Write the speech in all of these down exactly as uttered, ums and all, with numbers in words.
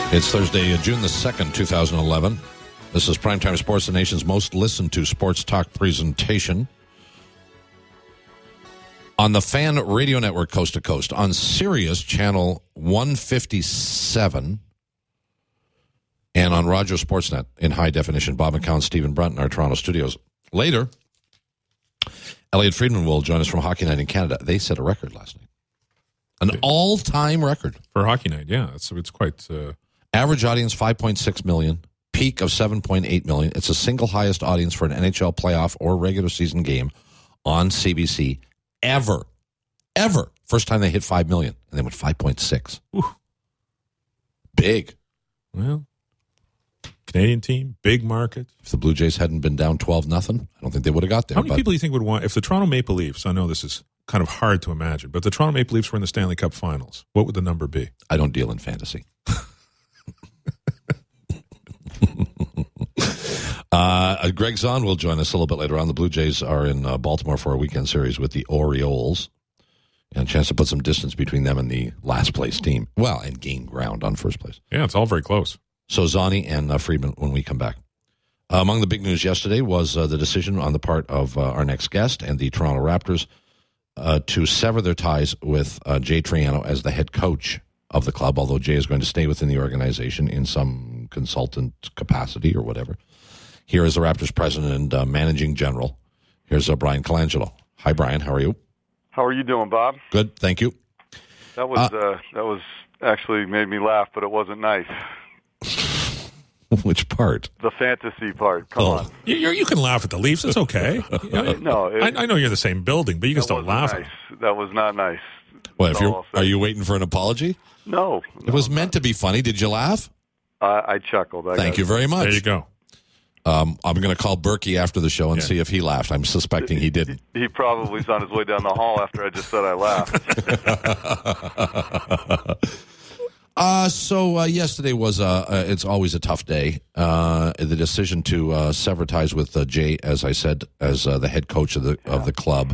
It's Thursday, June the second, two thousand eleven. This is Primetime Sports, the nation's most listened to sports talk presentation. On the Fan Radio Network, coast to coast. On Sirius, channel one fifty-seven. And on Rogers Sportsnet in high definition. Bob McCown, Stephen Brunt in our Toronto studios. Later, Elliot Friedman will join us from Hockey Night in Canada. They set a record last night. An all-time record. For Hockey Night, yeah. It's, it's quite... Uh... Average audience, five point six million. Peak of seven point eight million. It's the single highest audience for an N H L playoff or regular season game on C B C ever. Ever. First time they hit five million. And they went five point six. Whew. Big. Well, Canadian team, big market. If the Blue Jays hadn't been down twelve nothing, I don't think they would have got there. How many but people do you think would want... If the Toronto Maple Leafs, I know this is kind of hard to imagine, but the Toronto Maple Leafs were in the Stanley Cup Finals, what would the number be? I don't deal in fantasy. Uh, Greg Zahn will join us a little bit later on. The Blue Jays are in uh, Baltimore for a weekend series with the Orioles. And a chance to put some distance between them and the last place team. Well, and gain ground on first place. Yeah, it's all very close. So Zani and uh, Friedman when we come back. Uh, among the big news yesterday was uh, the decision on the part of uh, our next guest and the Toronto Raptors uh, to sever their ties with uh, Jay Triano as the head coach of the club, although Jay is going to stay within the organization in some consultant capacity or whatever. Here is the Raptors president and uh, managing general. Here's uh, Brian Colangelo. Hi, Brian. How are you? How are you doing, Bob? Good, thank you. That was uh, uh, that was actually made me laugh, but it wasn't nice. Which part? The fantasy part. Come oh. on. You, you're, you can laugh at the Leafs. It's okay. You know, no, it, I, I know you're in the same building, but you can still laugh. Nice. That was not nice. Well, if you're, are you waiting for an apology? No. It was meant to be funny. Did you laugh? Uh, I chuckled. I Thank you very much. There you go. Um, I'm going to call Berkey after the show and yeah. see if he laughed. I'm suspecting he didn't. He, he probably is on his way down the hall after I just said I laughed. uh, so uh, yesterday was, uh, uh, it's always a tough day. Uh, the decision to uh, sever ties with uh, Jay, as I said, as uh, the head coach of the yeah. of the club.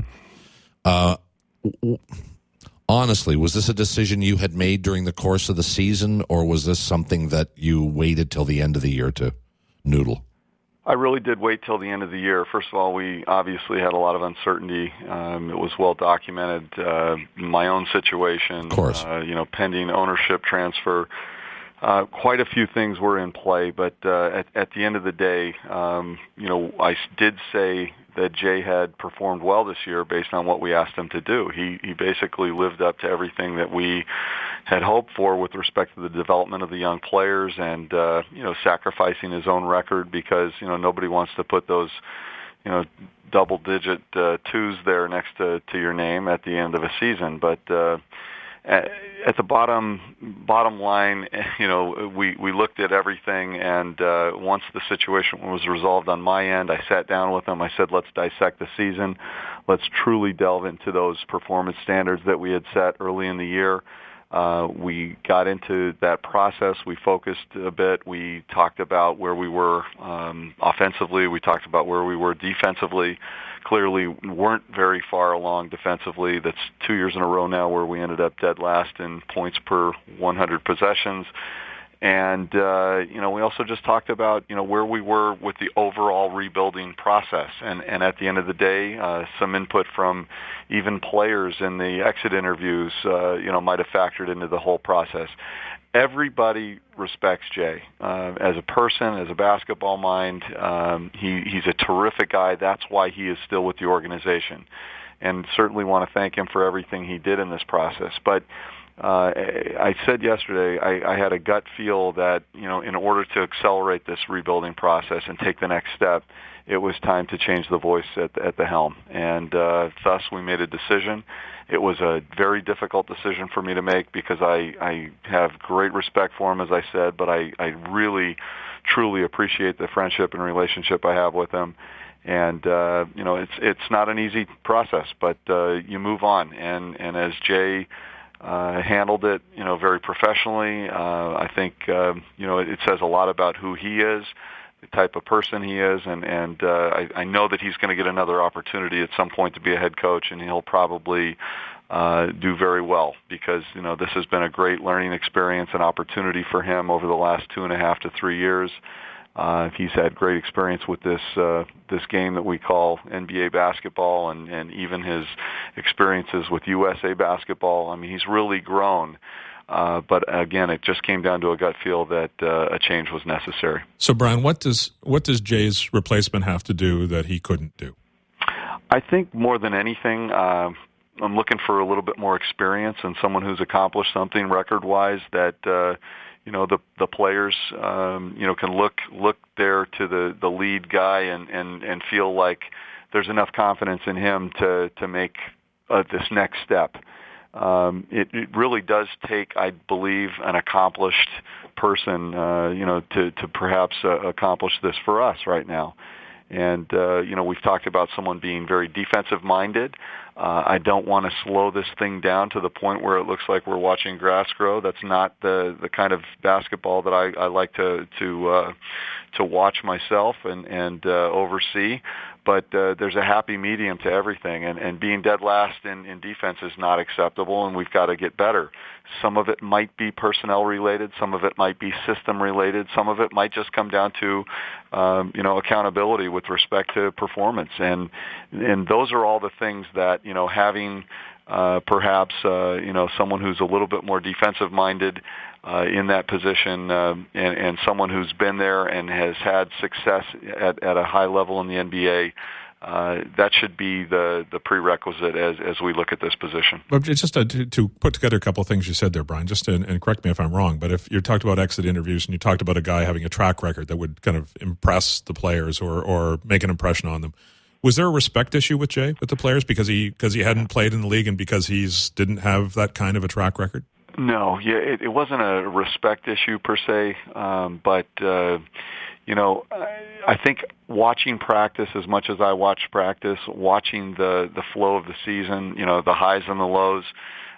Uh, w- honestly, was this a decision you had made during the course of the season, or was this something that you waited till the end of the year to noodle? I really did wait till the end of the year. First of all, we obviously had a lot of uncertainty. Um, it was well documented. Uh, my own situation, of course, uh, you know, pending ownership transfer. Uh, quite a few things were in play, but uh, at, at the end of the day, um, you know, I did say that Jay had performed well this year based on what we asked him to do. He he basically lived up to everything that we had hoped for with respect to the development of the young players and, uh, you know, sacrificing his own record because, you know, nobody wants to put those, you know, double-digit uh, twos there next to, to your name at the end of a season. But uh, at, at the bottom bottom line, you know, we, we looked at everything, and uh, once the situation was resolved on my end, I sat down with him. I said, let's dissect the season. Let's truly delve into those performance standards that we had set early in the year. Uh, we got into that process. We focused a bit. We talked about where we were um, offensively. We talked about where we were defensively. Clearly weren't very far along defensively. That's two years in a row now where we ended up dead last in points per one hundred possessions. And, uh, you know, we also just talked about, you know, where we were with the overall rebuilding process. And, and at the end of the day, uh, some input from even players in the exit interviews, uh, you know, might have factored into the whole process. Everybody respects Jay uh, as a person, as a basketball mind. Um, he, he's a terrific guy. That's why he is still with the organization. And certainly want to thank him for everything he did in this process. But Uh, I said yesterday I, I had a gut feel that, you know, in order to accelerate this rebuilding process and take the next step, it was time to change the voice at, at the helm. And uh, thus we made a decision. It was a very difficult decision for me to make because I, I have great respect for him, as I said, but I, I really, truly appreciate the friendship and relationship I have with him. And, uh, you know, it's it's not an easy process, but uh, you move on. And, and as Jay Uh, handled it, you know, very professionally. Uh, I think, uh, you know, it, it says a lot about who he is, the type of person he is, and and uh, I, I know that he's going to get another opportunity at some point to be a head coach, and he'll probably uh, do very well, because, you know, this has been a great learning experience and opportunity for him over the last two and a half to three years. Uh, he's had great experience with this uh, this game that we call N B A basketball, and, and even his experiences with U S A basketball. I mean, he's really grown. Uh, but again, it just came down to a gut feel that uh, a change was necessary. So, Brian, what does what does Jay's replacement have to do that he couldn't do? I think more than anything, uh, I'm looking for a little bit more experience and someone who's accomplished something record-wise that. Uh, You know, the the players, um, you know, can look look there to the, the lead guy and, and, and feel like there's enough confidence in him to to make uh, this next step. Um, it, it really does take, I believe, an accomplished person, uh, you know, to to perhaps uh, accomplish this for us right now. And, uh, you know, we've talked about someone being very defensive-minded. Uh, I don't want to slow this thing down to the point where it looks like we're watching grass grow. That's not the, the kind of basketball that I, I like to to uh, to watch myself and, and uh, oversee. But uh, there's a happy medium to everything, and, and being dead last in, in defense is not acceptable, and we've got to get better. Some of it might be personnel-related, some of it might be system-related, some of it might just come down to, um, you know, accountability with respect to performance, and and those are all the things that, you know, having uh, perhaps, uh, you know, someone who's a little bit more defensive-minded Uh, in that position, uh, and, and someone who's been there and has had success at, at a high level in the N B A, uh, that should be the, the prerequisite as, as we look at this position. But just to, to put together a couple of things you said there, Brian, just to, and correct me if I'm wrong, but if you talked about exit interviews and you talked about a guy having a track record that would kind of impress the players or, or make an impression on them, was there a respect issue with Jay, with the players, because he because he hadn't played in the league and because he's didn't have that kind of a track record? No, yeah, it, it wasn't a respect issue per se, um, but uh, you know, I, I think watching practice as much as I watch practice, watching the the flow of the season, you know, the highs and the lows.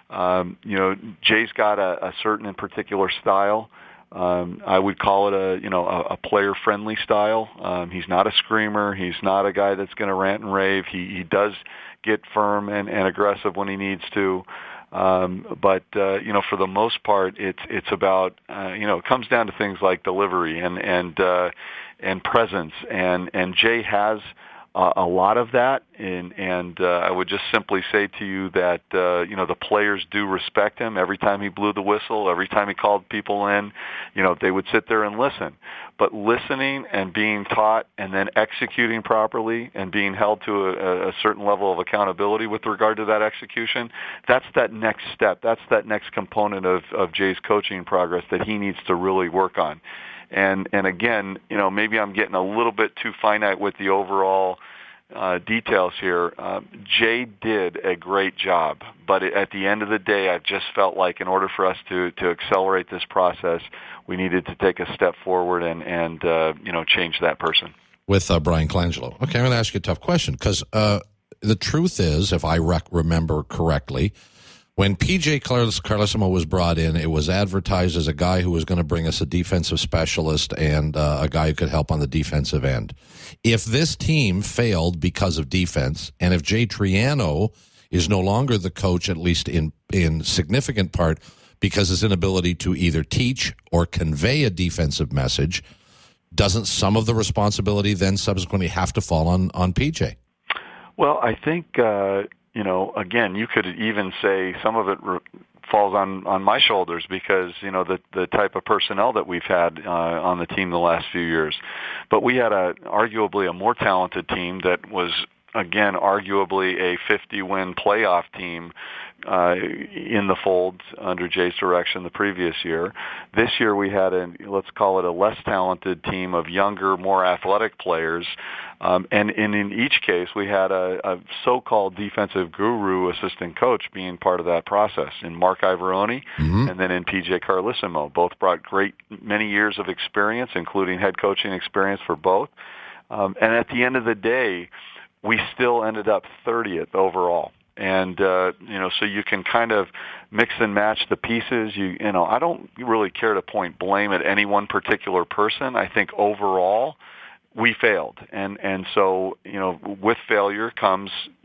Um, you know, Jay's got a, a certain and particular style. Um, I would call it a you know a, a player-friendly style. Um, he's not a screamer. He's not a guy that's going to rant and rave. He he does get firm and, and aggressive when he needs to. Um, but uh, you know, for the most part, it's it's about uh, you know it comes down to things like delivery and and uh, and presence, and and Jay has uh, a lot of that, and and uh, I would just simply say to you that uh, you know the players do respect him. Every time he blew the whistle, every time he called people in, you know they would sit there and listen. But listening and being taught and then executing properly and being held to a, a certain level of accountability with regard to that execution, that's that next step. That's that next component of, of Jay's coaching progress that he needs to really work on. And and again, you know, maybe I'm getting a little bit too finite with the overall uh, details here. Uh, Jay did a great job, but at the end of the day, I just felt like in order for us to, to accelerate this process, we needed to take a step forward and, and uh, you know, change that person. With uh, Brian Colangelo. Okay, I'm going to ask you a tough question, because uh, the truth is, if I rec- remember correctly, when P J Carlesimo was brought in, it was advertised as a guy who was going to bring us a defensive specialist and uh, a guy who could help on the defensive end. If this team failed because of defense, and if Jay Triano is no longer the coach, at least in, in significant part, because his inability to either teach or convey a defensive message, doesn't some of the responsibility then subsequently have to fall on, on P J? Well, I think, uh, you know, again, you could even say some of it re- falls on, on my shoulders because, you know, the, the type of personnel that we've had uh, on the team the last few years. But we had a arguably a more talented team that was, again, arguably a fifty-win playoff team uh, in the fold under Jay's direction the previous year. This year we had a, let's call it a less talented team of younger, more athletic players. Um, and, and in each case, we had a, a so-called defensive guru assistant coach being part of that process in Mark Ivoroni mm-hmm. and then in P J Carlesimo. Both brought great many years of experience, including head coaching experience for both. Um, and at the end of the day, we still ended up thirtieth overall. And, uh, you know, so you can kind of mix and match the pieces. You, you know, I don't really care to point blame at any one particular person. I think overall we failed. And, and so, you know, with failure comes,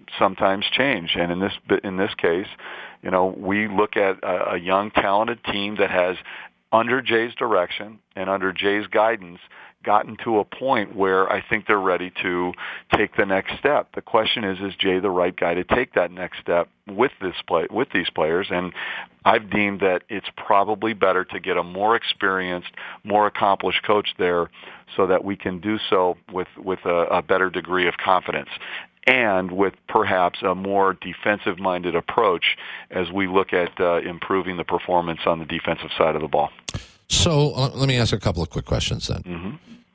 sometimes change. And in this in this case, you know, we look at a, a young, talented team that has, under Jay's direction and under Jay's guidance, gotten to a point where I think they're ready to take the next step. The question is, is Jay the right guy to take that next step with this play, with these players? And I've deemed that it's probably better to get a more experienced, more accomplished coach there so that we can do so with, with a, a better degree of confidence and with perhaps a more defensive-minded approach as we look at uh, improving the performance on the defensive side of the ball. So uh, let me ask a couple of quick questions then. Mm-hmm.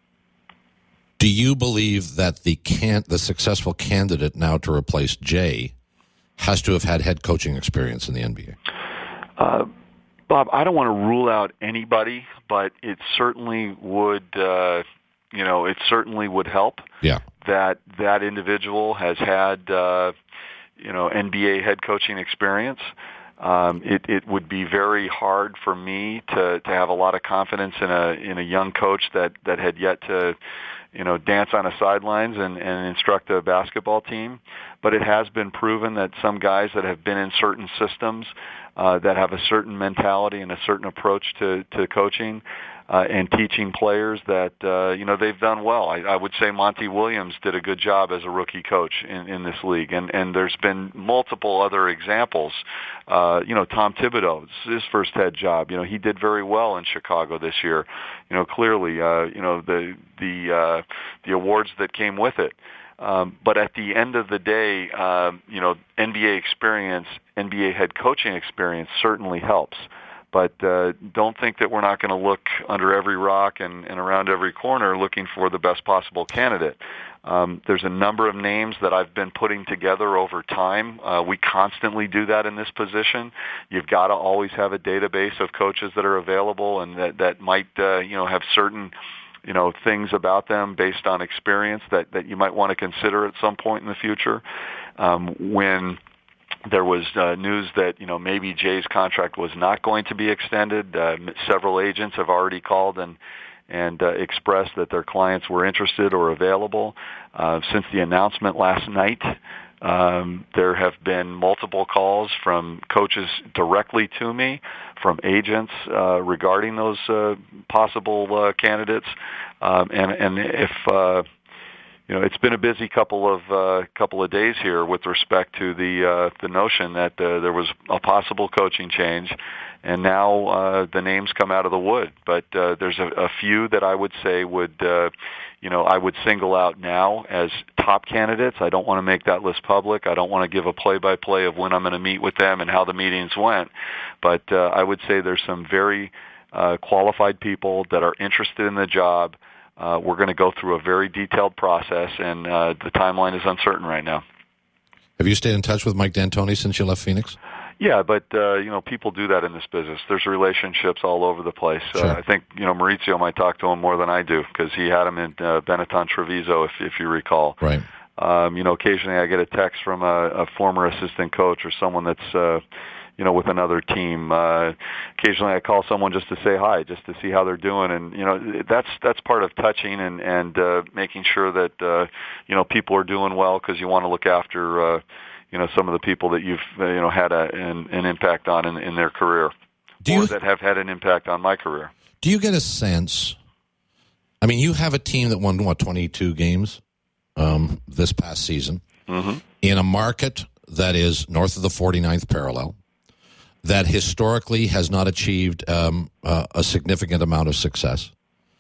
Do you believe that the can the successful candidate now to replace Jay has to have had head coaching experience in the N B A? Uh, Bob, I don't want to rule out anybody, but it certainly would, uh, you know, it certainly would help. Yeah. That that individual has had, uh, you know, N B A head coaching experience. Um, it, it would be very hard for me to, to have a lot of confidence in a in a young coach that, that had yet to, you know, dance on the sidelines and, and instruct a basketball team. But it has been proven that some guys that have been in certain systems uh, that have a certain mentality and a certain approach to, to coaching uh, and teaching players that, uh, you know, they've done well. I, I would say Monty Williams did a good job as a rookie coach in, in this league. And, and there's been multiple other examples. Uh, you know, Tom Thibodeau, his first head job, you know, he did very well in Chicago this year. You know, clearly, uh, you know, the, the, uh, the awards that came with it. Um, but at the end of the day, um, you know, N B A experience, N B A head coaching experience certainly helps. But uh, don't think that we're not going to look under every rock and, and around every corner looking for the best possible candidate. Um, there's a number of names that I've been putting together over time. Uh, we constantly do that in this position. You've got to always have a database of coaches that are available and that, that might, uh, you know, have certain you know, things about them based on experience that, that you might want to consider at some point in the future. Um, when there was uh, news that, you know, maybe Jay's contract was not going to be extended, uh, several agents have already called and and uh, expressed that their clients were interested or available. Uh, since the announcement last night, Um, there have been multiple calls from coaches directly to me, from agents uh, regarding those uh, possible uh, candidates, um, and and if uh, you know, it's been a busy couple of uh, couple of days here with respect to the uh, the notion that uh, there was a possible coaching change, and now uh, the names come out of the wood. But uh, there's a, a few that I would say would. Uh, You know, I would single out now as top candidates. I don't want to make that list public. I don't want to give a play-by-play of when I'm going to meet with them and how the meetings went. But uh, I would say there's some very uh, qualified people that are interested in the job. Uh, we're going to go through a very detailed process, and uh, the timeline is uncertain right now. Have you stayed in touch with Mike D'Antoni since you left Phoenix? Yeah, but, uh, you know, people do that in this business. There's relationships all over the place. Sure. Uh, I think, you know, Maurizio might talk to him more than I do because he had him in uh, Benetton Treviso, if, if you recall. Right. Um, you know, occasionally I get a text from a, a former assistant coach or someone that's, uh, you know, with another team. Uh, occasionally I call someone just to say hi, just to see how they're doing. And, you know, that's that's part of touching and, and uh, making sure that, uh, you know, people are doing well because you want to look after, uh, you know, some of the people that you've, uh, you know, had a, an, an impact on in, in their career do or you, that have had an impact on my career. Do you get a sense, I mean, you have a team that won, what, twenty-two games um, this past season Mm-hmm. in a market that is north of the forty-ninth parallel, that historically has not achieved um, uh, a significant amount of success.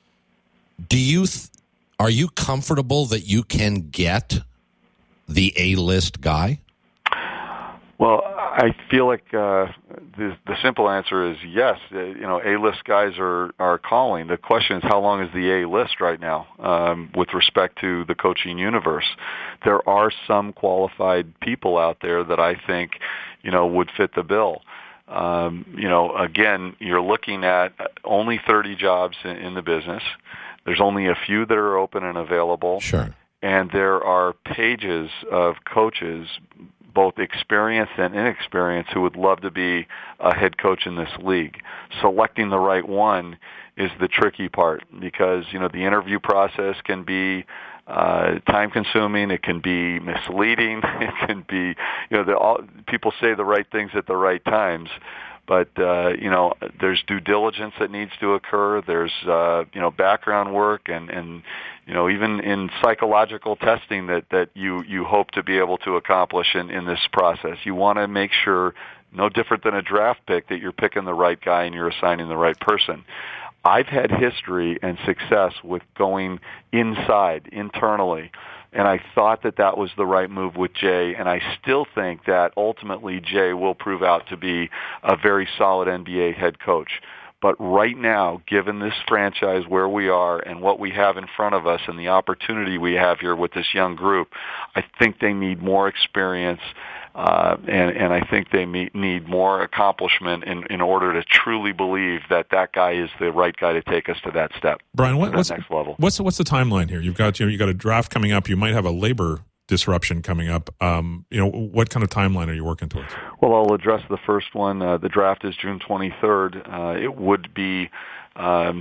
Do you, th- are you comfortable that you can get the A-list guy? Well, I feel like uh, the the simple answer is yes. Uh, you know, A-list guys are, are calling. The question is, how long is the A-list right now um, with respect to the coaching universe? There are some qualified people out there that I think, you know, would fit the bill. Um, you know, again, you're looking at only thirty jobs in, in the business. There's only a few that are open and available. Sure. And there are pages of coaches, both experienced and inexperienced, who would love to be a head coach in this league. Selecting the right one is the tricky part because, you know, the interview process can be uh, time-consuming. It can be misleading. It can be, you know, the, all, people say the right things at the right times. But, uh, you know, there's due diligence that needs to occur. There's, uh, you know, background work and, and, you know, even in psychological testing that, that you, you hope to be able to accomplish in, in this process. You want to make sure, no different than a draft pick, that you're picking the right guy and you're assigning the right person. I've had history and success with going inside, internally. And I thought that that was the right move with Jay, and I still think that ultimately Jay will prove out to be a very solid N B A head coach. But right now, given this franchise where we are and what we have in front of us and the opportunity we have here with this young group, I think they need more experience, uh, and, and I think they meet, need more accomplishment in, in order to truly believe that that guy is the right guy to take us to that step, Brian, what, to that what's, next level. What's, what's the timeline here? You've got, you know, you got a draft coming up. You might have a labor disruption coming up. Um, you know, what kind of timeline are you working towards? Well, I'll address the first one. Uh, the draft is June twenty-third. Uh, it would be um,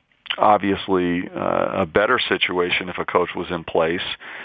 obviously uh, a better situation if a coach was in place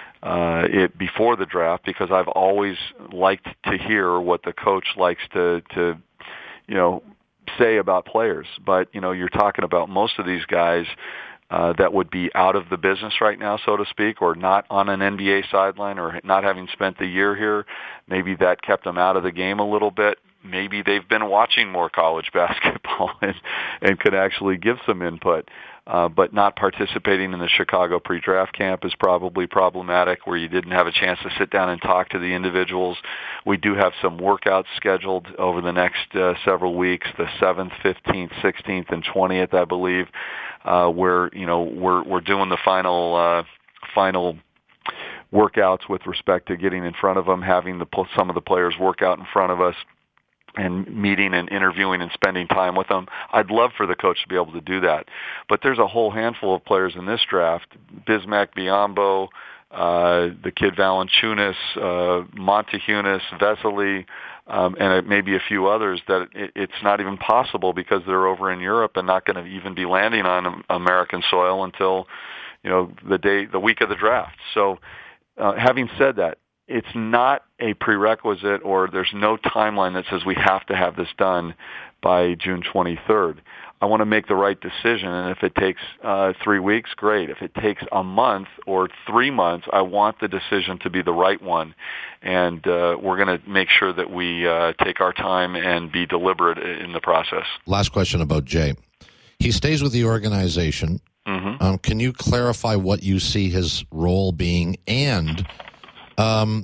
uh, it before the draft, because I've always liked to hear what the coach likes to, to you know, say about players. But, you know, you're talking about most of these guys Uh, that would be out of the business right now, so to speak, or not on an N B A sideline, or not having spent the year here. Maybe that kept them out of the game a little bit. Maybe they've been watching more college basketball and, and could actually give some input. Uh, but not participating in the Chicago pre-draft camp is probably problematic, where you didn't have a chance to sit down and talk to the individuals. We do have some workouts scheduled over the next uh, several weeks, the seventh, fifteenth, sixteenth, and twentieth, I believe, uh, where, you know, we're, we're doing the final, uh, final workouts with respect to getting in front of them, having the, some of the players work out in front of us, and meeting and interviewing and spending time with them. I'd love for the coach to be able to do that. But there's a whole handful of players in this draft, Bismack Biyombo, uh, the kid Valanciunas, uh, Montehunis, Vesely, um, and maybe a few others that it, it's not even possible because they're over in Europe and not going to even be landing on American soil until, you know, the day, the week of the draft. So uh, having said that, it's not a prerequisite, or there's no timeline that says we have to have this done by June twenty-third. I want to make the right decision, and if it takes uh, three weeks, great. If it takes a month or three months, I want the decision to be the right one, and uh, we're going to make sure that we uh, take our time and be deliberate in the process. Last question about Jay. He stays with the organization. Mm-hmm. Um, can you clarify what you see his role being? And Um,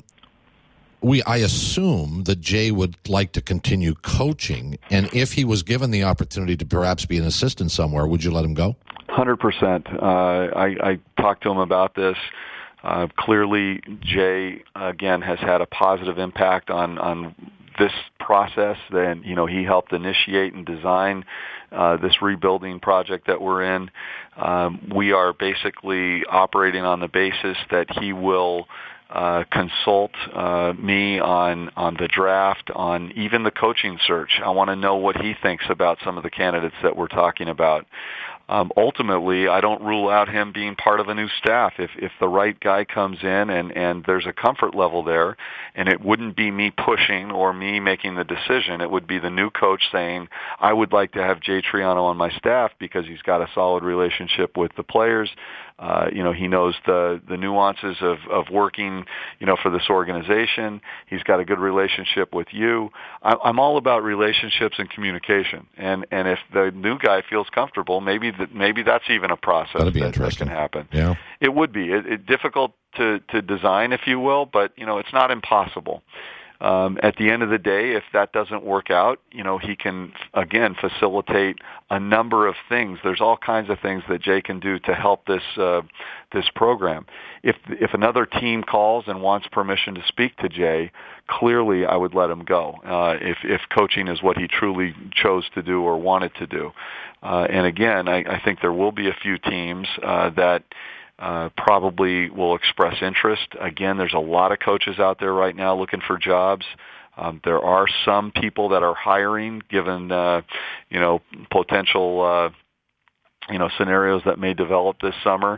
we, I assume that Jay would like to continue coaching, and if he was given the opportunity to perhaps be an assistant somewhere, would you let him go? one hundred percent. Uh, I, I talked to him about this. Uh, clearly, Jay, again, has had a positive impact on, on this process. Then, you know, he helped initiate and design uh, this rebuilding project that we're in. Um, we are basically operating on the basis that he will Uh, consult uh, me on on the draft, on even the coaching search. I want to know what he thinks about some of the candidates that we're talking about. Um, ultimately, I don't rule out him being part of a new staff if if the right guy comes in and and there's a comfort level there, and it wouldn't be me pushing or me making the decision. It would be the new coach saying, I would like to have Jay Triano on my staff because he's got a solid relationship with the players. Uh, you know, he knows the, the nuances of, of working, you know, for this organization. He's got a good relationship with you. I, I'm all about relationships and communication. And, and if the new guy feels comfortable, maybe that, maybe that's even a process That'd be that, interesting. that can happen. Yeah. It would be. It, it difficult to, to design, if you will, but, you know, it's not impossible. Um, at the end of the day, if that doesn't work out, you know, he can, again, facilitate a number of things. There's all kinds of things that Jay can do to help this uh, this program. If if another team calls and wants permission to speak to Jay, clearly I would let him go uh, if, if coaching is what he truly chose to do or wanted to do. Uh, and again, I, I think there will be a few teams uh, that Uh, probably will express interest. Again, there's a lot of coaches out there right now looking for jobs. Um, there are some people that are hiring, given uh, you know potential uh, you know scenarios that may develop this summer.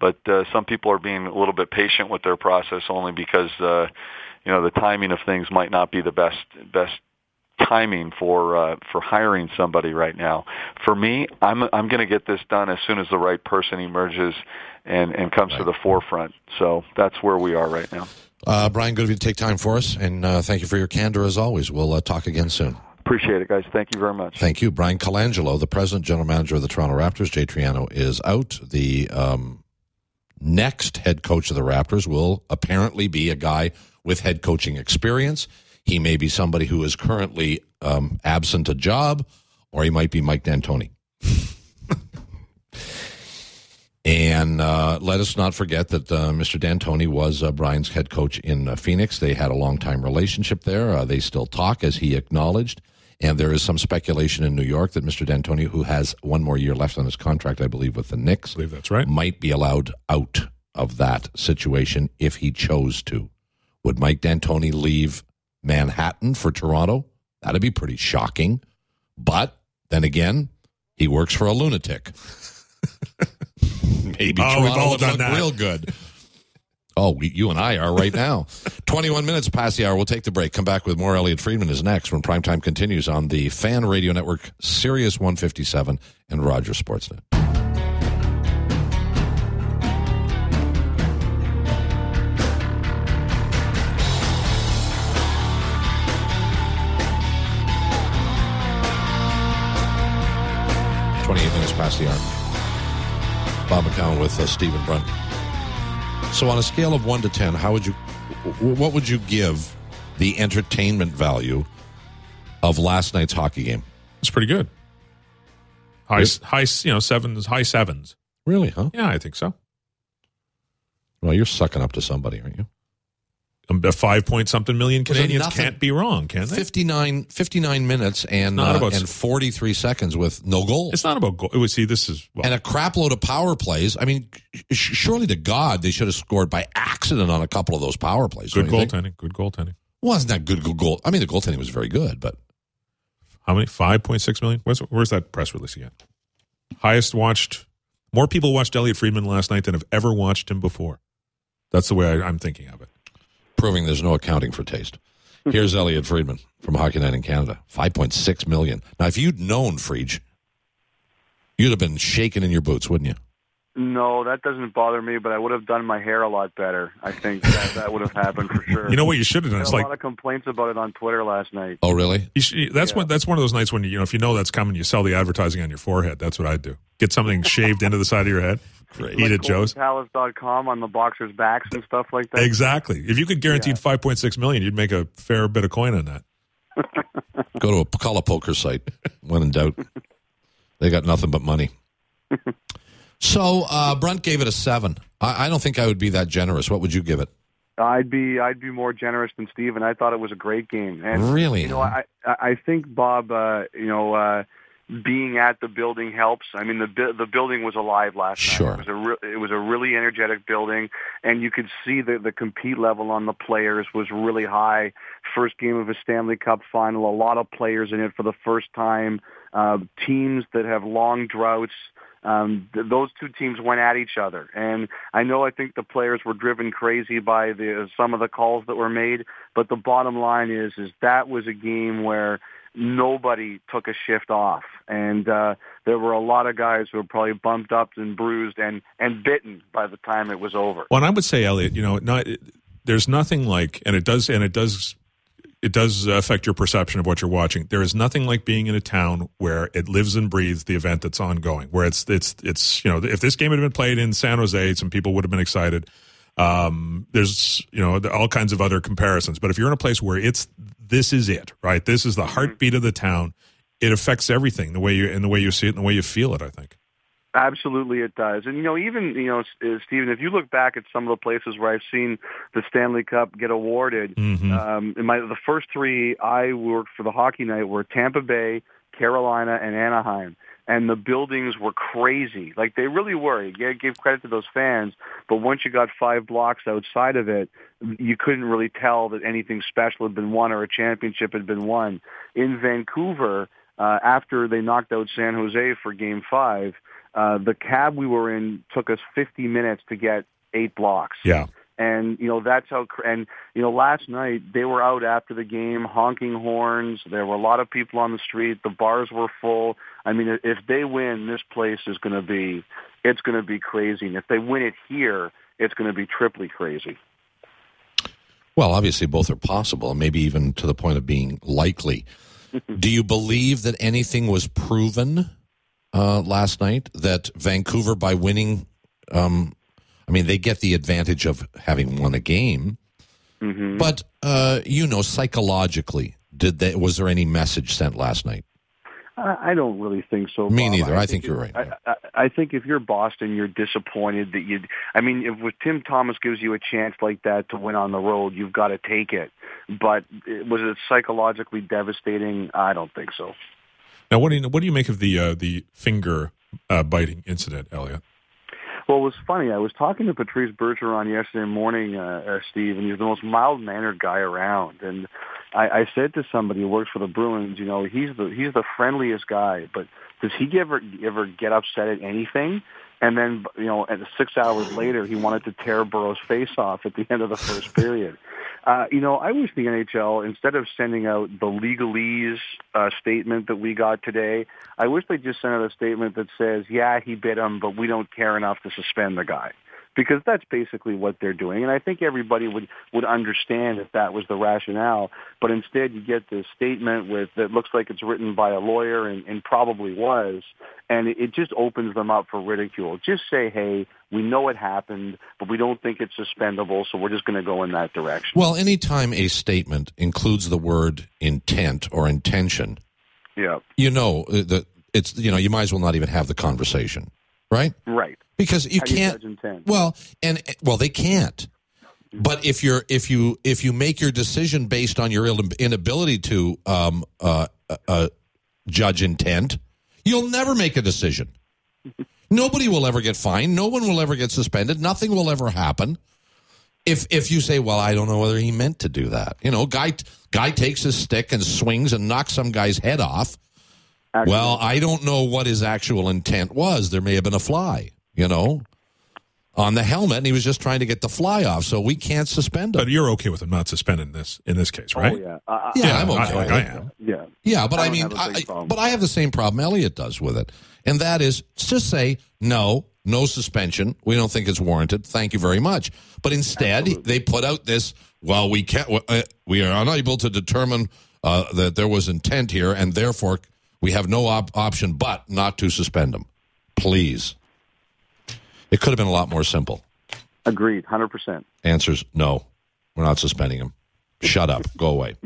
but uh, some people are being a little bit patient with their process only because uh, you know the timing of things might not be the best best timing for uh, for hiring somebody right now. For me, I'm I'm going to get this done as soon as the right person emerges and, and comes right to the forefront. So that's where we are right now. Uh, Brian, good of you to take time for us, and uh, thank you for your candor as always. We'll uh, talk again soon. Appreciate it, guys. Thank you very much. Thank you. Brian Colangelo, the president, general manager of the Toronto Raptors. Jay Triano is out. The um, next head coach of the Raptors will apparently be a guy with head coaching experience. He may be somebody who is currently um, absent a job, or he might be Mike D'Antoni. And uh, let us not forget that uh, Mister D'Antoni was uh, Brian's head coach in uh, Phoenix. They had a long-time relationship there. Uh, they still talk, as he acknowledged. And there is some speculation in New York that Mister D'Antoni, who has one more year left on his contract, I believe, with the Knicks, I believe that's right, might be allowed out of that situation if he chose to. Would Mike D'Antoni leave Manhattan for Toronto? That'd be pretty shocking. But then again, he works for a lunatic. Maybe oh, Toronto we've all would done look that. real good. Oh, we, you and I are right now. twenty-one minutes past the hour. We'll take the break. Come back with more. Elliot Friedman is next when Primetime continues on the Fan Radio Network, Sirius one fifty-seven, and Rogers Sportsnet. twenty-eight minutes past the hour. Bob McCown with uh, Stephen Brunt. So on a scale of one to ten, how would you, what would you give the entertainment value of last night's hockey game? It's pretty good. High, Yes. high, you know, sevens, high sevens. Really, huh? Yeah, I think so. Well, you're sucking up to somebody, aren't you? Um, a five point something million Was it Canadians nothing? can't be wrong, can they? fifty-nine, fifty-nine minutes and Not uh, about- and forty-three seconds with no goals. It's not about goal. It was, see, this is well, And a crap load of power plays. I mean, sh- surely to God, they should have scored by accident on a couple of those power plays. good don't you think? goaltending. Good goaltending. Wasn't that good, good goal? I mean, the goaltending was very good, but How many? five point six million? Where's, where's that press release again? Highest watched. More people watched Elliot Friedman last night than have ever watched him before. That's the way I, I'm thinking of it. proving there's no accounting for taste. Here's Elliot Friedman from Hockey Night in Canada. five point six million dollars. Now, if you'd known, Friedge, you'd have been shaking in your boots, wouldn't you? No, that doesn't bother me, but I would have done my hair a lot better. I think that, that would have happened for sure. You know what you should have done? I It's had a like lot of complaints about it on Twitter last night. Oh, really? you should, that's Yeah. one. That's one of those nights when you, you know if you know that's coming, you sell the advertising on your forehead. That's what I'd do. Get something shaved into the side of your head. Great. Eat it, Joe's. Palace dot com on the boxers' backs and stuff like that. Exactly. If you could guarantee Yeah. five point six million, you'd make a fair bit of coin on that. Go to a color poker site when in doubt. They got nothing but money. So, uh, Brunt gave it a seven. I, I don't think I would be that generous. What would you give it? I'd be I'd be more generous than Steven. I thought it was a great game. And Really? You know, I I I think Bob. Uh, you know. Uh, Being at the building helps. I mean, the bu- the building was alive last Sure. night. It was a re- it was a really energetic building, and you could see that the compete level on the players was really high. First game of a Stanley Cup final, a lot of players in it for the first time. Uh, teams that have long droughts. Um, th- those two teams went at each other, and I know I think the players were driven crazy by the some of the calls that were made. But the bottom line is, is that was a game where nobody took a shift off, and uh, there were a lot of guys who were probably bumped up and bruised and, and bitten by the time it was over. Well, and I would say, Elliot, you know, not, there's nothing like, and it does, and it does, it does affect your perception of what you're watching. There is nothing like being in a town where it lives and breathes the event that's ongoing. Where it's, it's, it's, you know, if this game had been played in San Jose, some people would have been excited. Um, there's, you know, all kinds of other comparisons. But if you're in a place where it's, this is it, right? This is the heartbeat of the town. It affects everything, the way you, and the way you see it and the way you feel it, I think. Absolutely, it does. And, you know, even, you know, uh, Stephen, if you look back at some of the places where I've seen the Stanley Cup get awarded, Mhm. um, in my the first three I worked for the Hockey Night were Tampa Bay, Carolina, and Anaheim. And the buildings were crazy. Like, they really were. You gave credit to those fans, but once you got five blocks outside of it, you couldn't really tell that anything special had been won or a championship had been won. In Vancouver, uh, after they knocked out San Jose for Game five, Uh, the cab we were in took us fifty minutes to get eight blocks. Yeah. And, you know, that's how, and, you know, last night they were out after the game honking horns. There were a lot of people on the street. The bars were full. I mean, if they win, this place is going to be, it's going to be crazy. And if they win it here, it's going to be triply crazy. Well, obviously both are possible, maybe even to the point of being likely. Do you believe that anything was proven uh, last night, that Vancouver, by winning, um, I mean, they get the advantage of having won a game, mm-hmm. but, uh, you know, psychologically, did they, was there any message sent last night? I don't really think so, Me Bob. neither. I, I think, think you're right. I, I, I think if you're Boston, you're disappointed that you. I mean, if Tim Thomas gives you a chance like that to win on the road, you've got to take it. But was it psychologically devastating? I don't think so. Now, what do you what do you make of the uh, the finger uh, biting incident, Elliot? Well, it was funny. I was talking to Patrice Bergeron yesterday morning, uh, uh, Steve, and he's the most mild-mannered guy around. And I, I said to somebody who works for the Bruins, you know, he's the he's the friendliest guy, but does he ever ever get upset at anything? And then, you know, at six hours later, he wanted to tear Burrow's face off at the end of the first period. Uh, you know, I wish the N H L, instead of sending out the legalese uh, statement that we got today, I wish they just sent out a statement that says, yeah, he bit him, but we don't care enough to suspend the guy. Because that's basically what they're doing. And I think everybody would, would understand if that was the rationale. But instead you get this statement with that looks like it's written by a lawyer and, and probably was. And it, it just opens them up for ridicule. Just say, hey, we know it happened, but we don't think it's suspendable, so we're just going to go in that direction. Well, anytime a statement includes the word intent or intention, yeah, you know that it's, you know, you might as well not even have the conversation, right? Right. Because you How can't. Do you judge intent? Well, and well, they can't. But if you're if you if you make your decision based on your inability to um, uh, uh, judge intent, you'll never make a decision. Nobody will ever get fined. No one will ever get suspended. Nothing will ever happen. If if you say, well, I don't know whether he meant to do that. You know, guy guy takes his stick and swings and knocks some guy's head off. Actually, well, I don't know what his actual intent was. There may have been a fly, you know, on the helmet, and he was just trying to get the fly off, so we can't suspend him. But you're okay with him not suspending this in this case, right? Oh, yeah. Uh, yeah, yeah, I'm okay I, like with I it. am. Yeah. Yeah, but I, I mean, I, but I have the same problem Elliot does with it, and that is just say, no, no suspension. We don't think it's warranted. Thank you very much. But instead, Absolutely. they put out this, well, we can't, uh, we are unable to determine uh, that there was intent here, and therefore we have no op- option but not to suspend him. Please. It could have been a lot more simple. Agreed, one hundred percent. Answers, no. We're not suspending him. Shut up. Go away.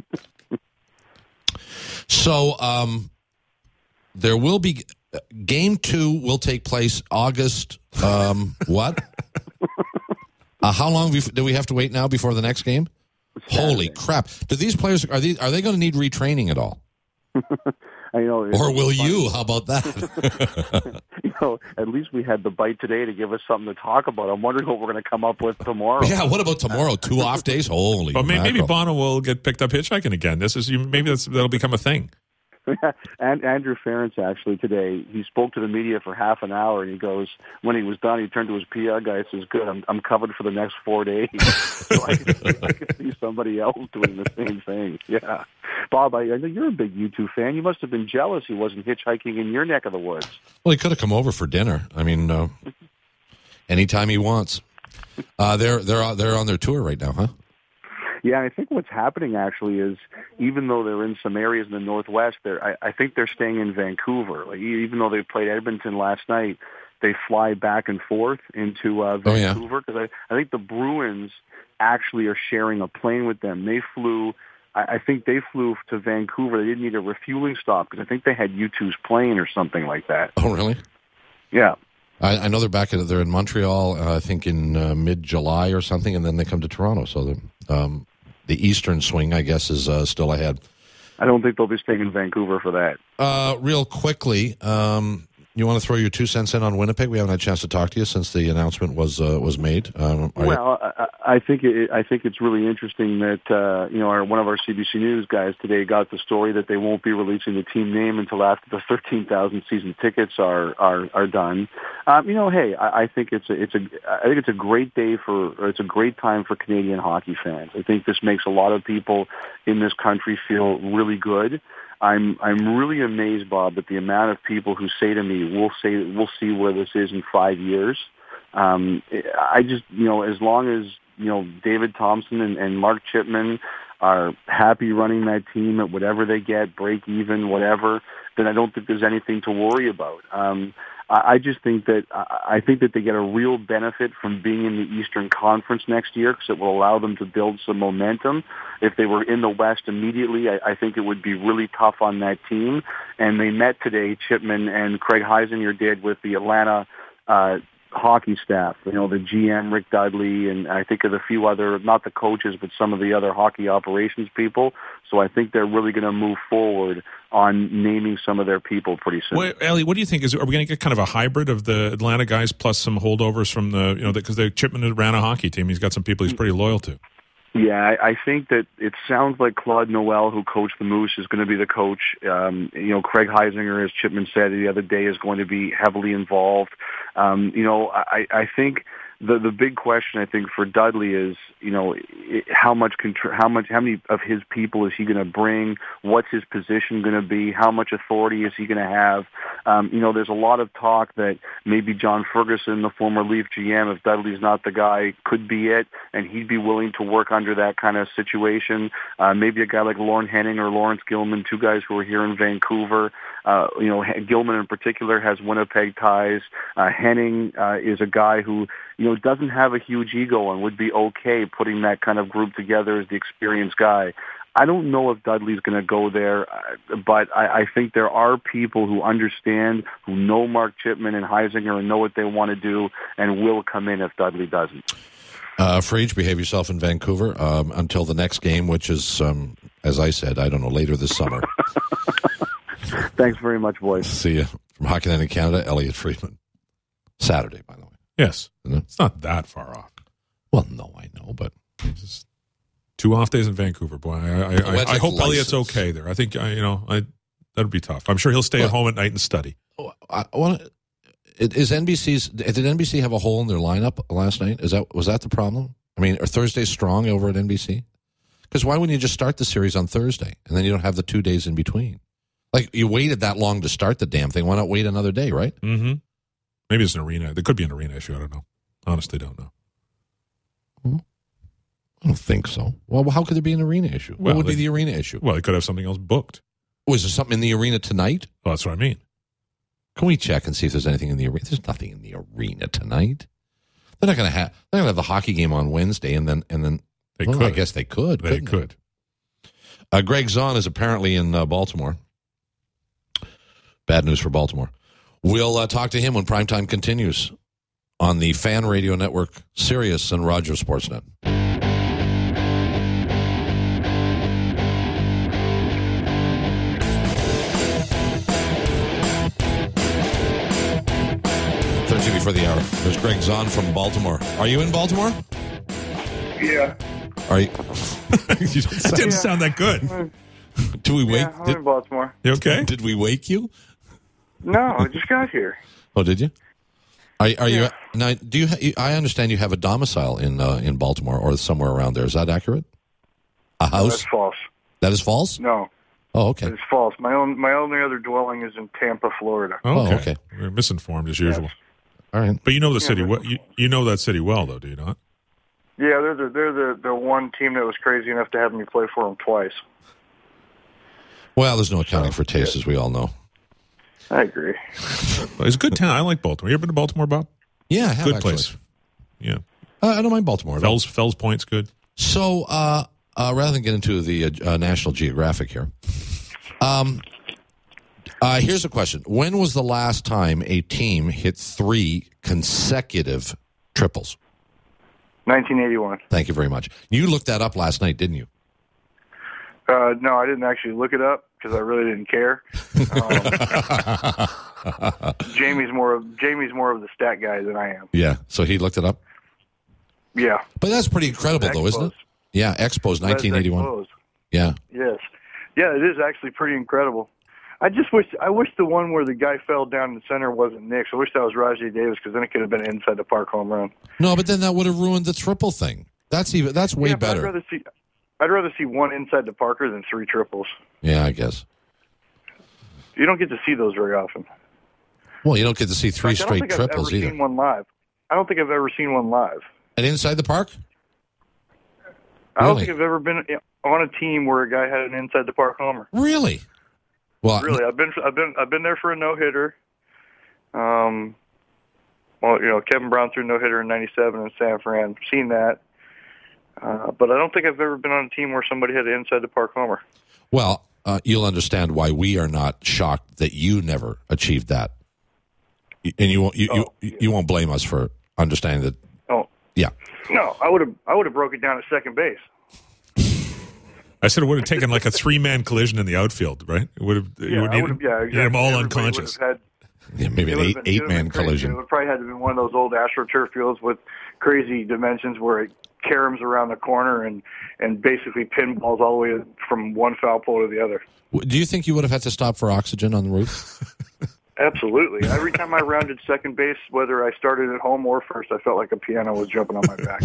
So um, there will be... Game two will take place August, um, what? uh, how long do we have to wait now before the next game? Saturday. Holy crap. Do these players, are, these, are they going to need retraining at all? I know. Or will funny. you? How about that? You know, at least we had the bite today to give us something to talk about. I'm wondering what we're going to come up with tomorrow. Yeah, what about tomorrow? Two off days? Holy Well, maybe, maybe mackerel. Bono will get picked up hitchhiking again. This is Maybe that's, that'll become a thing. And Andrew Ference actually today, he spoke to the media for half an hour, and he goes, when he was done, he turned to his P R guy and says, good, I'm, I'm covered for the next four days. So I could, see, I could see somebody else doing the same thing. Yeah. Bob, I, I know you're a big U two fan. You must have been jealous he wasn't hitchhiking in your neck of the woods. Well, he could have come over for dinner. I mean, uh, anytime he wants. Uh, they're, they're, they're on their tour right now, huh? Yeah, I think what's happening actually is even though they're in some areas in the Northwest, they're, I, I think they're staying in Vancouver. Like even though they played Edmonton last night, they fly back and forth into uh, Vancouver because oh, yeah. I, I think the Bruins actually are sharing a plane with them. They flew, I, I think they flew to Vancouver. They didn't need a refueling stop because I think they had U two's plane or something like that. Oh, really? Yeah. I, I know they're back. In, they're in Montreal, uh, I think in uh, mid-July or something, and then they come to Toronto. So the um, the Eastern swing, I guess, is uh, still ahead. I don't think they'll be staying in Vancouver for that. Uh, real quickly, um, you want to throw your two cents in on Winnipeg? We haven't had a chance to talk to you since the announcement was uh, was made. Um, well, I, I think it, I think it's really interesting that uh, you know our, one of our C B C News guys today got the story that they won't be releasing the team name until after the thirteen thousand season tickets are are, are done. Um, you know, hey, I, I think it's a it's a I think it's a great day for or it's a great time for Canadian hockey fans. I think this makes a lot of people in this country feel really good. I'm I'm really amazed, Bob, at the amount of people who say to me, "We'll say we'll see where this is in five years." Um, I just you know, as long as you know David Thompson and, and Mark Chipman are happy running that team at whatever they get, break even, whatever, then I don't think there's anything to worry about. Um, I just think that I think that they get a real benefit from being in the Eastern Conference next year because it will allow them to build some momentum. If they were in the West immediately, I, I think it would be really tough on that team. And they met today, Chipman and Craig Heisinger did, with the Atlanta uh, hockey staff. You know, the G M, Rick Dudley, and I think of a few other, not the coaches, but some of the other hockey operations people. So I think they're really going to move forward on naming some of their people pretty soon. Well, Ellie, what do you think? Is are we going to get kind of a hybrid of the Atlanta guys plus some holdovers from the, you know, because the, the Chipman ran a hockey team. He's got some people he's pretty loyal to. Yeah, I, I think that it sounds like Claude Noel, who coached the Moose, is going to be the coach. Um, you know, Craig Heisinger, as Chipman said the other day, is going to be heavily involved. Um, you know, I, I think the the big question I think for Dudley is, you know, how much contr- how much how many of his people is he going to bring? What's his position going to be? How much authority is he going to have? Um, you know, there's a lot of talk that maybe John Ferguson, the former Leaf G M, if Dudley's not the guy, could be it, and he'd be willing to work under that kind of situation. Uh, maybe a guy like Lorne Henning or Lawrence Gilman, two guys who are here in Vancouver. Uh, you know, Gilman in particular has Winnipeg ties. Uh, Henning uh, is a guy who, you know, doesn't have a huge ego and would be okay putting that kind of group together as the experienced guy. I don't know if Dudley's going to go there, but I, I think there are people who understand, who know Mark Chipman and Heisinger and know what they want to do and will come in if Dudley doesn't. Uh, Frege, behave yourself in Vancouver um, until the next game, which is, um, as I said, I don't know, later this summer. Thanks very much, boys. See you. From Hockey Night in Canada, Elliot Friedman. Saturday, by the way. Yes. Isn't it? It's not that far off. Well, no, I know, but... Just two off days in Vancouver, boy. I, I, I, I hope Elliot's okay there. I think, I, you know, I, that'd be tough. I'm sure he'll stay well, at home at night and study. I, well, is N B C's... Did N B C have a hole in their lineup last night? Is that Was that the problem? I mean, are Thursdays strong over at N B C? Because why wouldn't you just start the series on Thursday, and then you don't have the two days in between? Like, you waited that long to start the damn thing. Why not wait another day, right? Mm-hmm. Maybe it's an arena. There could be an arena issue. I don't know. Honestly, don't know. Hmm. I don't think so. Well, how could there be an arena issue? Well, what would they, be the arena issue? Well, they could have something else booked. Oh, is there something in the arena tonight? Well, that's what I mean. Can we check and see if there's anything in the arena? There's nothing in the arena tonight. They're not going to have. They're going to have the hockey game on Wednesday, and then and then they well, could. I guess they could. They could. They? Uh, Greg Zahn is apparently in uh, Baltimore. Bad news for Baltimore. We'll uh, talk to him when primetime continues on the Fan Radio Network, Sirius, and Rogers Sportsnet. thirteen before the hour. There's Greg Zahn from Baltimore. Are you in Baltimore? Yeah. Are you? you that didn't yeah. sound that good. Did we wake? Yeah, I'm did, in Baltimore. You okay? Did we wake you? No, I just got here. Oh, did you? Are, are yeah. you now? Do you? I understand you have a domicile in uh, in Baltimore or somewhere around there. Is that accurate? A house? No, that's false. That is false? No. Oh, okay. It's false. My own my only other dwelling is in Tampa, Florida. Oh, okay. Oh, okay. We're misinformed as usual. Yes. All right. But you know the Yeah, city. Well, you, you know that city well, though, do you not? Yeah, they're the they're the, the one team that was crazy enough to have me play for them twice. Well, there's no accounting for taste, as we all know. I agree. Well, it's a good town. I like Baltimore. You ever been to Baltimore, Bob? Yeah, I have, good actually. place. Yeah, uh, I don't mind Baltimore. Fells Fells Point's good. So, uh, uh, rather than get into the uh, National Geographic here, um, uh, here's a question: when was the last time a team hit three consecutive triples? nineteen eighty-one. Thank you very much. You looked that up last night, didn't you? Uh, no, I didn't actually look it up because I really didn't care. Um, Jamie's more of Jamie's more of the stat guy than I am. Yeah, so he looked it up. Yeah, But that's pretty incredible, though, isn't it? Yeah, Expos, nineteen eighty-one. Expos. Yeah. Yes, yeah, it is actually pretty incredible. I just wish I wish the one where the guy fell down in the center wasn't Nick's. I wish that was Rajay Davis because then it could have been an inside the park home run. No, but then that would have ruined the triple thing. That's even that's way yeah, but better. I'd rather see I'd rather see one inside the Parker than three triples. Yeah, I guess. You don't get to see those very often. Well, you don't get to see three Fact, straight I don't think triples I've ever either. Seen one live. I don't think I've ever seen one live. And inside the park? I don't Really? think I've ever been on a team where a guy had an inside the park homer. Really? Well, Really, I've been I've been I've been there for a no hitter. Um, well, you know, Kevin Brown threw a no hitter in ninety-seven in San Fran. Seen that, uh, but I don't think I've ever been on a team where somebody had an inside the park homer. well, uh, you'll understand why we are not shocked that you never achieved that, and you won't you, Oh, you, you won't blame us for understanding that. Oh Yeah. no, I would have I would have broke it down at second base. I said it would have taken like a three-man collision in the outfield, right? It would have. Yeah, you would I need, would have. Yeah, need them all Everybody unconscious. would have had- Yeah, maybe It an would eight have been- it eight would have man been crazy. collision. It would probably had to been one of those old AstroTurf fields with crazy dimensions where it caroms around the corner and, and basically pinballs all the way from one foul pole to the other. W- Do you think you would have had to stop for oxygen on the roof? Absolutely. Every time I rounded second base, whether I started at home or first, I felt like a piano was jumping on my back.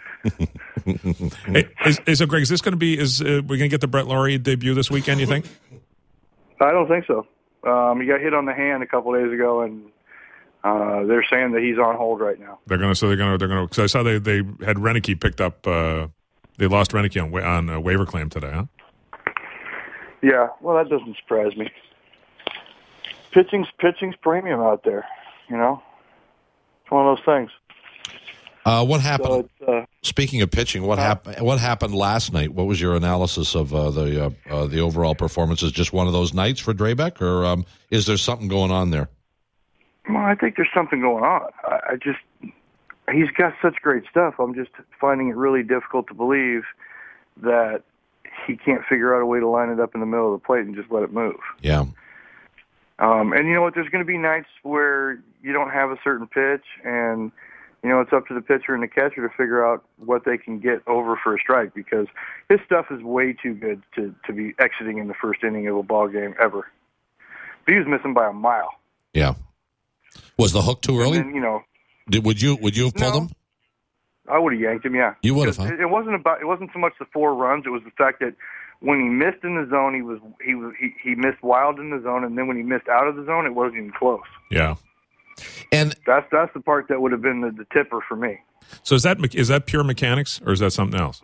Hey, is, is, so, Greg, is this going to be? Is uh, we going to get the Brett Laurie debut this weekend? You think? I don't think so. Um, he got hit on the hand a couple days ago, and uh, they're saying that he's on hold right now. They're going to. So they're going to. They're going to. Because I saw they they had Renicky picked up. Uh, they lost Renicky on wa- on a waiver claim today, huh? Yeah, well, that doesn't surprise me. Pitching's pitching's premium out there, you know. It's one of those things. Uh, what happened? So it's, uh, Speaking of pitching, what happened? What happened last night? What was your analysis of uh, the uh, uh, the overall performance? Is just one of those nights for Drabek, or um, is there something going on there? well, I think there's something going on. I, I just he's got such great stuff. I'm just finding it really difficult to believe that he can't figure out a way to line it up in the middle of the plate and just let it move. Yeah, Um, and you know what? There's going to be nights where you don't have a certain pitch, and you know it's up to the pitcher and the catcher to figure out what they can get over for a strike because his stuff is way too good to to be exiting in the first inning of a ball game ever. But he was missing by a mile. yeah. Was the hook too early? And then, you know, Did, would you would you have pulled No. him? I would have yanked him. Yeah, You would have, Because huh? It, it wasn't about. It wasn't so much the four runs. It was the fact that when he missed in the zone, he was he was he, he missed wild in the zone, and then when he missed out of the zone, it wasn't even close. Yeah. And That's that's the part that would have been the, the tipper for me. So is that me- is that pure mechanics or is that something else?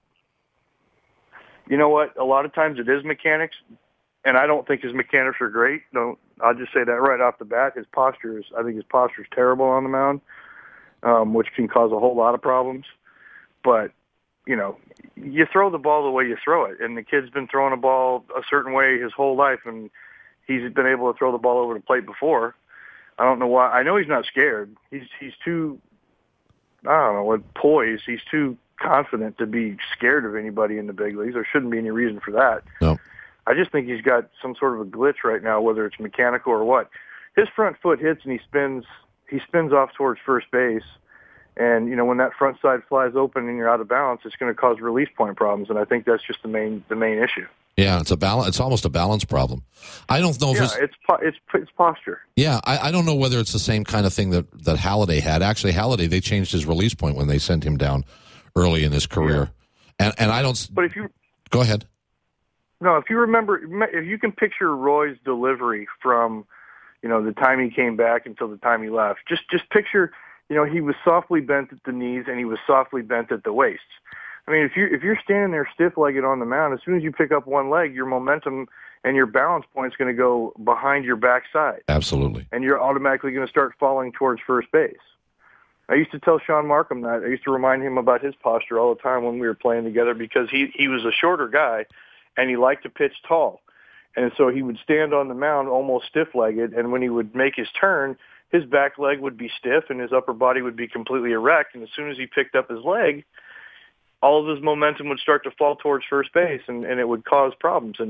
You know what? A lot of times it is mechanics, and I don't think his mechanics are great. No, I'll just say that right off the bat. His posture is, I think his posture is terrible on the mound, um, which can cause a whole lot of problems. But, you know, you throw the ball the way you throw it, and the kid's been throwing a ball a certain way his whole life, and he's been able to throw the ball over the plate before. I don't know why. I know he's not scared. He's he's too, I don't know, what poised. He's too confident to be scared of anybody in the big leagues. There shouldn't be any reason for that. no, I just think he's got some sort of a glitch right now, whether it's mechanical or what. His front foot hits and he spins. He spins off towards first base, and you know when that front side flies open and you're out of balance, it's going to cause release point problems. And I think that's just the main the main issue. yeah, it's a balance. It's almost a balance problem. I don't know if Yeah, it's it's po- it's it's posture. yeah. I, I don't know whether it's the same kind of thing that that Halladay had. Actually, Halladay they changed his release point when they sent him down early in his career, and and I don't. But if you Go ahead. no, if you remember, if you can picture Roy's delivery from, you know, the time he came back until the time he left, just just picture, you know, he was softly bent at the knees and he was softly bent at the waists. I mean, if you if you're standing there stiff-legged on the mound, as soon as you pick up one leg, your momentum and your balance point is going to go behind your backside, Absolutely. and you're automatically going to start falling towards first base. I used to tell Sean Markham that. I used to remind him about his posture all the time when we were playing together because he he was a shorter guy, and he liked to pitch tall. And so he would stand on the mound almost stiff-legged, and when he would make his turn, his back leg would be stiff and his upper body would be completely erect. And as soon as he picked up his leg, all of his momentum would start to fall towards first base, and, and it would cause problems. And,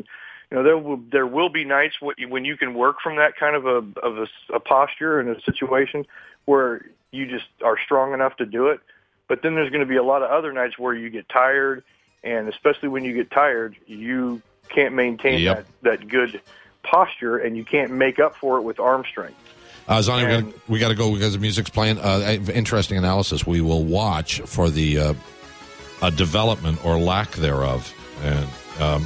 you know, there will there will be nights when you can work from that kind of a of a, a posture and a situation where you just are strong enough to do it. But then there's going to be a lot of other nights where you get tired, and especially when you get tired, you can't maintain yep. that, that good posture, and you can't make up for it with arm strength. Uh, Zonnie, and, we, gotta, we got to go because the music's playing. Uh, interesting analysis. We will watch for the uh, uh, development or lack thereof, and um,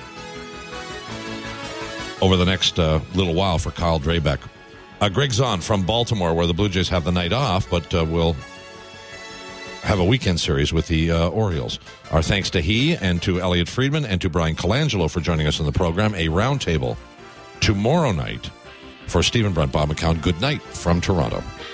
over the next uh, little while for Kyle Drabek. Uh, Greg Zahn from Baltimore, where the Blue Jays have the night off, but uh, will have a weekend series with the uh, Orioles. Our thanks to he and to Elliot Friedman and to Brian Colangelo for joining us in the program. A roundtable tomorrow night for Stephen Brunt, Bob McCown. Good night from Toronto.